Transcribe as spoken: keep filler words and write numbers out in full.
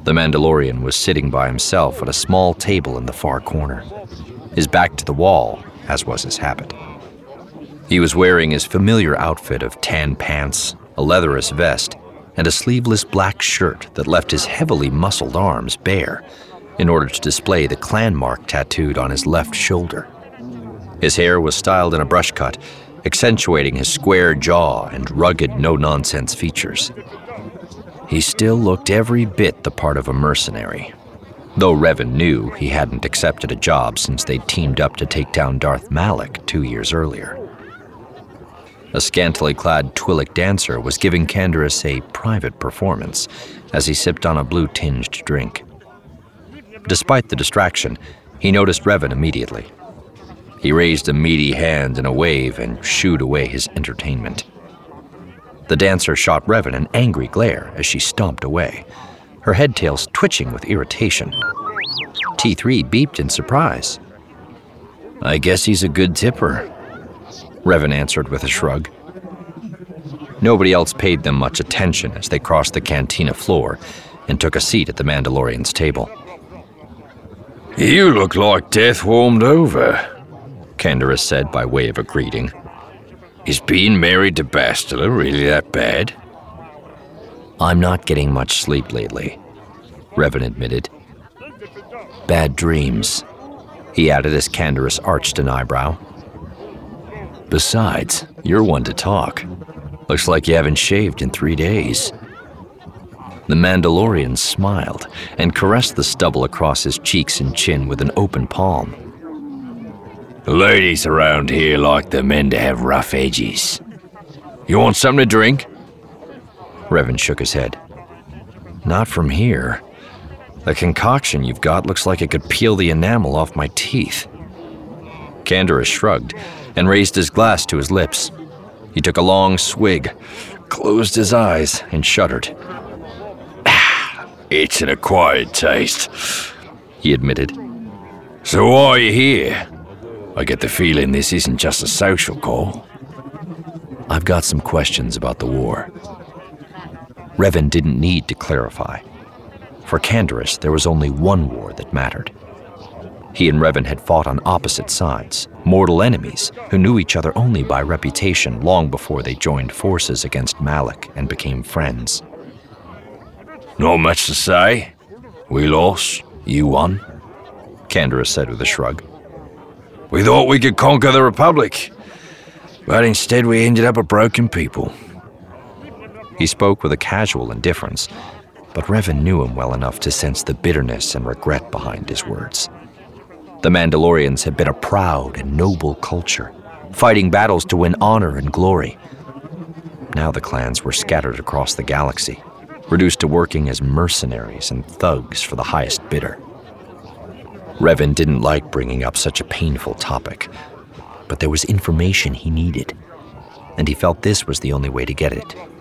The Mandalorian was sitting by himself at a small table in the far corner, his back to the wall, as was his habit. He was wearing his familiar outfit of tan pants, a leatherous vest, and a sleeveless black shirt that left his heavily muscled arms bare in order to display the clan mark tattooed on his left shoulder. His hair was styled in a brush cut, accentuating his square jaw and rugged, no-nonsense features. He still looked every bit the part of a mercenary, though Revan knew he hadn't accepted a job since they'd teamed up to take down Darth Malak two years earlier. A scantily clad Twi'lek dancer was giving Canderous a private performance as he sipped on a blue-tinged drink. Despite the distraction, he noticed Revan immediately. He raised a meaty hand in a wave and shooed away his entertainment. The dancer shot Revan an angry glare as she stomped away, her head tails twitching with irritation. T three beeped in surprise. "I guess he's a good tipper," Revan answered with a shrug. Nobody else paid them much attention as they crossed the cantina floor and took a seat at the Mandalorian's table. "You look like death warmed over," Canderous said by way of a greeting. "Is being married to Bastila really that bad?" "I'm not getting much sleep lately," Revan admitted. "Bad dreams," he added as Canderous arched an eyebrow. "Besides, you're one to talk. Looks like you haven't shaved in three days." The Mandalorian smiled and caressed the stubble across his cheeks and chin with an open palm. "The ladies around here like the men to have rough edges. You want something to drink?" Revan shook his head. "Not from here. The concoction you've got looks like it could peel the enamel off my teeth." Canderous shrugged and raised his glass to his lips. He took a long swig, closed his eyes, and shuddered. "It's an acquired taste," he admitted. "So why are you here? I get the feeling this isn't just a social call." "I've got some questions about the war." Revan didn't need to clarify. For Canderous, there was only one war that mattered. He and Revan had fought on opposite sides, mortal enemies who knew each other only by reputation long before they joined forces against Malak and became friends. "Not much to say. We lost, you won," Canderous said with a shrug. "We thought we could conquer the Republic, but instead we ended up a broken people." He spoke with a casual indifference, but Revan knew him well enough to sense the bitterness and regret behind his words. The Mandalorians had been a proud and noble culture, fighting battles to win honor and glory. Now the clans were scattered across the galaxy, reduced to working as mercenaries and thugs for the highest bidder. Revan didn't like bringing up such a painful topic, but there was information he needed, and he felt this was the only way to get it.